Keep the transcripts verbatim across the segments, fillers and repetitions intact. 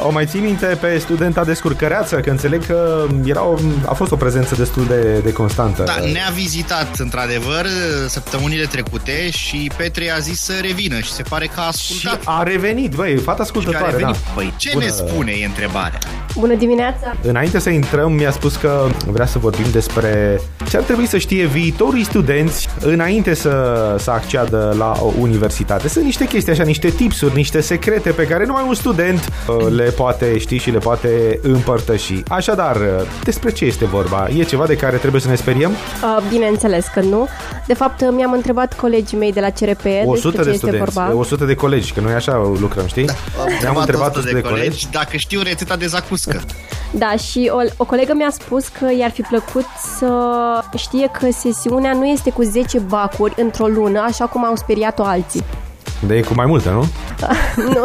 o mai ții minte pe studenta descurcăreață? Că înțeleg că era o, a fost o prezență destul de, de constantă. Da, ne-a vizitat într-adevăr săptămânile trecute și Petre a zis să revină și se pare că a ascultat. Și a revenit, băi, fata ascultătoare, da. Băi, ce Bună. ne spune, e întrebarea. Bună dimineața! Înainte să intrăm, mi-a spus că vrea să vorbim despre ce ar trebui să știe viitorii studenți înainte să, să acceadă la o universitate. Sunt niște chestii așa, niște tipsuri, niște secrete pe care numai un student le poate ști și le poate împărtăși. Așadar, despre ce este vorba? E ceva de care trebuie să ne speriem? Uh, bineînțeles că nu. De fapt, mi-am întrebat colegii mei de la C R P o sută despre ce de este studenți, vorba. o sută de colegi, că noi așa lucrăm, știi? Da, ne-am întrebat o sută de colegi, colegi dacă știu rețeta de zacuscă. Da, și o, o colegă mi-a spus că i-ar fi plăcut să știe că sesiunea nu este cu zece bacuri într-o lună, așa cum au speriat-o alții. De e cu mai multe, nu? Nu.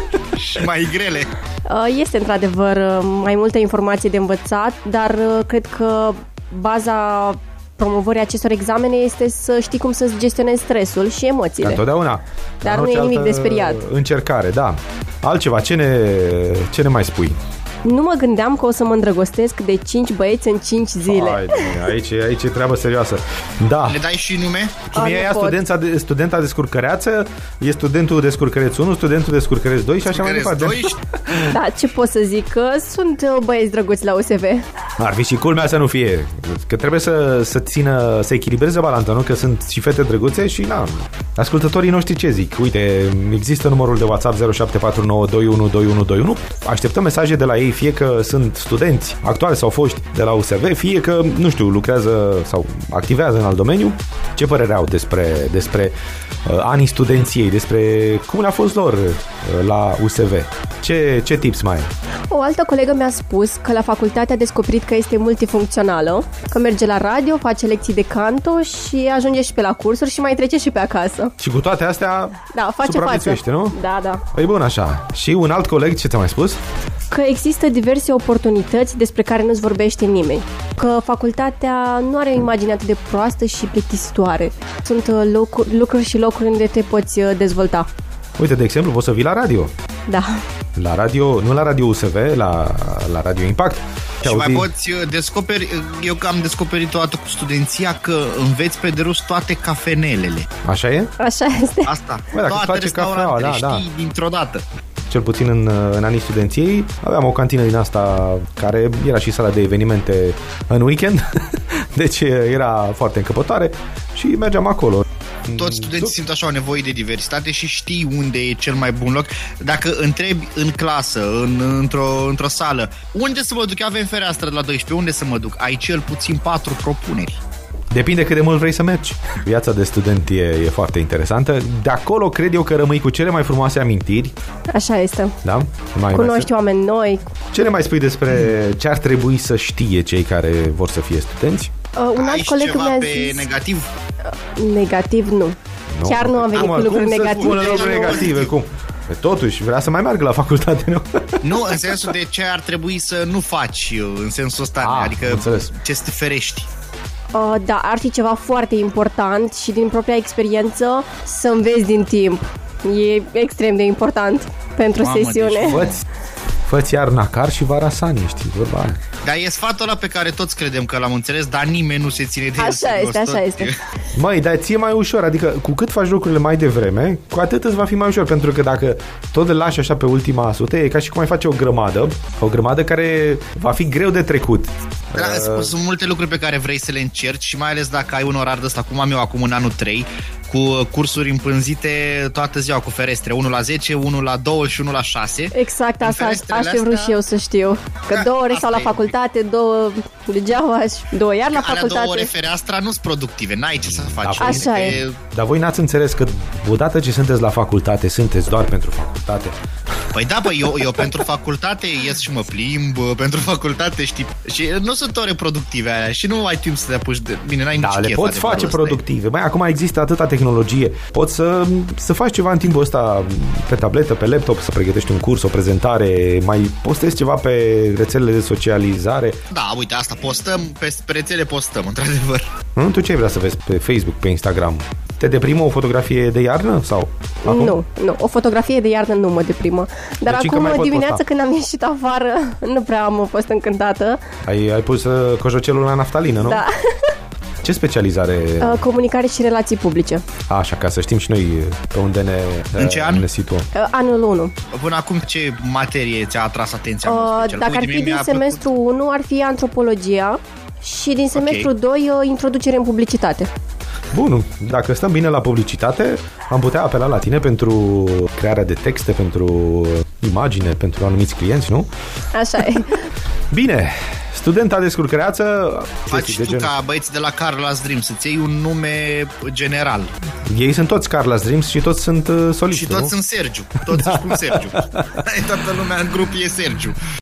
Și mai grele. Este într-adevăr mai multă informație de învățat, dar cred că baza promovării acestor examene este să știi cum să-ți gestionezi stresul și emoțiile. Ca întotdeauna. Dar nu e nimic de speriat. Încercare, da. Altceva, ce ne, ce ne mai spui? Nu mă gândeam că o să mă îndrăgostesc de cinci băieți în cinci zile. Hai, aici, aici e treabă serioasă. Da. Le dai și nume? Cum e ea studenta, de, studenta descurcăreață, e studentul descurcăreț unu, studentul descurcăreț doi și așa mai departe. Da, ce pot să zic? Că sunt băieți drăguți la U S V. Ar fi și culmea să nu fie. Că trebuie să, să țină, să echilibreze balanța, nu? Că sunt și fete drăguțe și na. Ascultătorii noștri ce zic? Uite, există numărul de WhatsApp zero șapte patru nouă doi unu doi unu doi unu. Așteptăm mesaje de la ei, fie că sunt studenți actuali sau foști de la U S V, fie că, nu știu, lucrează sau activează în alt domeniu. Ce părere au despre, despre uh, anii studenției, despre cum le-a fost lor uh, la U S V? Ce, ce tips mai ai? O altă colegă mi-a spus că la facultate a descoperit că este multifuncțională, că merge la radio, face lecții de canto și ajunge și pe la cursuri și mai trece și pe acasă. Și cu toate astea da, face față. Nu? Da, da. Păi bun, așa. Și un alt coleg, ce ți-a mai spus? Că există diverse oportunități despre care nu-ți vorbește nimeni. Că facultatea nu are o imagine atât de proastă și plictisitoare. Sunt locuri, lucruri și locuri unde te poți dezvolta. Uite, de exemplu, poți să vii la radio. Da. La radio, nu la radio U S V, la, la Radio Impact. Și auzi... mai poți descoperi, eu că am descoperit o dată cu studenția că înveți pe de rost toate cafenelele. Așa e? Așa este. Asta. Bă, dacă toate restaurantele, da, știi da. dintr-o dată. Cel puțin în, în anii studenției aveam o cantină din asta care era și sala de evenimente în weekend. Deci era foarte încăpătoare și mergeam acolo. Toți studenții simt așa o nevoie de diversitate și știi unde e cel mai bun loc. Dacă întrebi în clasă, în, într-o, într-o sală, unde să mă duc? Avem fereastră de la doisprezece, unde să mă duc? Ai cel puțin patru propuneri. Depinde cât de mult vrei să mergi. Viața de student e, e foarte interesantă. De acolo cred eu că rămâi cu cele mai frumoase amintiri. Așa este. Da? Mai Cunoști mai oameni noi. Ce ne mai spui despre ce ar trebui să știe cei care vor să fie studenți? Uh, un alt coleg ceva mi-a pe zis... negativ? Uh, negativ nu. nu. Chiar nu am venit cu lucruri negative. Lucruri negative, cum? Totuși, vrea să mai meargă la facultate, nu? Nu, în sensul de ce ar trebui să nu faci, în sensul ăsta, ah, adică înțeles. Ce să te ferești. Uh, da, ar fi ceva foarte important și din propria experiență să înveți din timp. E extrem de important pentru Mamă, sesiune. Deci fă-ți, fă-ți iarna car și vara sani, știi, vorba aia. Dar e sfatul ăla pe care toți credem că l-am înțeles, dar nimeni nu se ține de el. Așa este, așa este. Măi, dar ție mai ușor, adică cu cât faci lucrurile mai devreme, cu atât îți va fi mai ușor, pentru că dacă tot îl lași așa pe ultima sută, e ca și cum ai face o grămadă, o grămadă care va fi greu de trecut. Da, uh... sunt multe lucruri pe care vrei să le încerci și mai ales dacă ai un orar de ăsta, cum am eu acum în anul trei, cu cursuri împânzite toată ziua cu ferestre, unul la zece, unul la doi și unul la șase. Exact, asta aș fi vrut și eu să știu. Că da, două ore sau la facultate, două degeaba și două iar la facultate. Alea două ore fereastra nu sunt productive, n-ai ce să faci. Da, așa e. e. Dar voi n-ați înțeles că odată ce sunteți la facultate, sunteți doar pentru facultate. Păi da, bă, eu, eu pentru facultate ies și mă plimb, pentru facultate, știi, și nu sunt ore productive alea și nu ai timp să te apuci de... Bine, n-ai da, nici le chef, poți face productive. Băi, acum există atâta tehnologie. Poți să, să faci ceva în timpul ăsta pe tabletă, pe laptop, să pregătești un curs, o prezentare, mai postezi ceva pe rețelele de socializare. Da, uite, asta postăm, pe, pe rețele postăm, într-adevăr. Nu? Tu ce ai vrea să vezi pe Facebook, pe Instagram? Te deprimă o fotografie de iarnă? Sau acum? Nu, nu, o fotografie de iarnă nu mă deprimă. Dar Deci încă mai acum pot dimineața posta. când am ieșit afară, nu prea am fost încântată. Ai, ai pus uh, cojocelul la naftalină, nu? Da. Ce specializare? Uh, Comunicare și relații publice. Așa, ca să știm și noi pe unde ne, În ce an? ne situăm. Uh, Anul unu. Până acum ce materie ți-a atras atenția? în mod Uh, special? Dacă ar Uite, fi mie din mi-a semestru unu, ar fi antropologia și din semestru Ok. doi, uh, introducere în publicitate. Bun, dacă stăm bine la publicitate, am putea apela la tine pentru crearea de texte, pentru imagine, pentru anumiți clienți, nu? Așa e. Bine, studenta descurcăreață... Faci chestii tu de gen- ca băieții de la Carla's Dream să-ți iei un nume general. Ei sunt toți Carla's Dreams și toți sunt uh, soliști, Și toți nu? sunt Sergiu. Toți își spun Sergiu. Toată lumea în grup e Sergiu.